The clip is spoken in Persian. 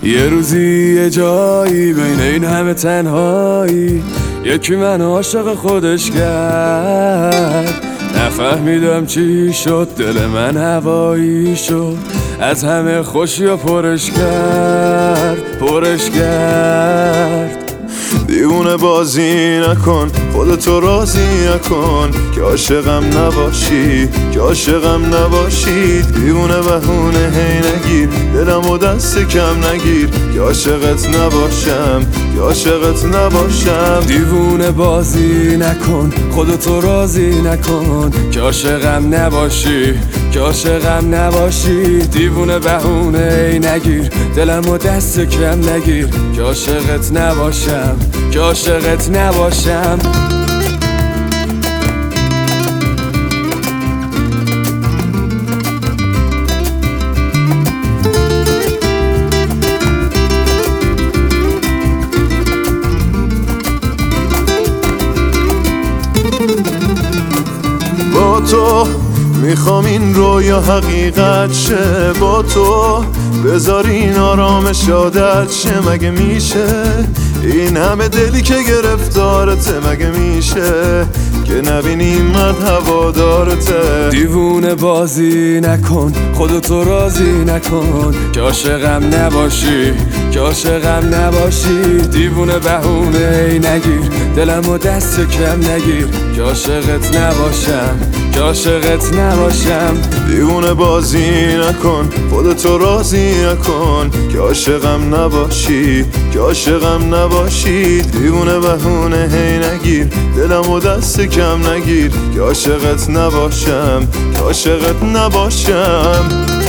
یه روزی یه جایی بین این همه تنهایی یکی من عاشق خودش کرد. نفهمیدم چی شد، دل من هوایی شد، از همه خوشی و پرش کرد. دیوونه بازی نکن، خودتو راضی نکن که عاشقم نباشی، دیوونه بهونه هی نگیر، دلمو دست کم نگیر که عاشقت نباشم. دیوونه بازی نکن، خودتو راضی نکن که عاشقم نباشی، دیوونه بهونه هی نگیر، دلمو دست کم نگیر که عاشقت نباشم. با تو میخوام این رویا حقیقت شه، با تو بذارین آرامش عادت شه. مگه میشه این همه دلی که گرفتارته؟ مگه میشه که نبینی من هوادارته؟ دیوونه بازی نکن، خودتو راضی نکن که عاشقم نباشی، دیوونه بهونه ای نگیر، دلمو دست کم نگیر که عاشقت نباشم. دیوونه بازی نکن، خودتو راضی نکن که عاشقم نباشی، دیوونه بهونه هی نگیر، دلمو دست کم نگیر که عاشقت نباشم.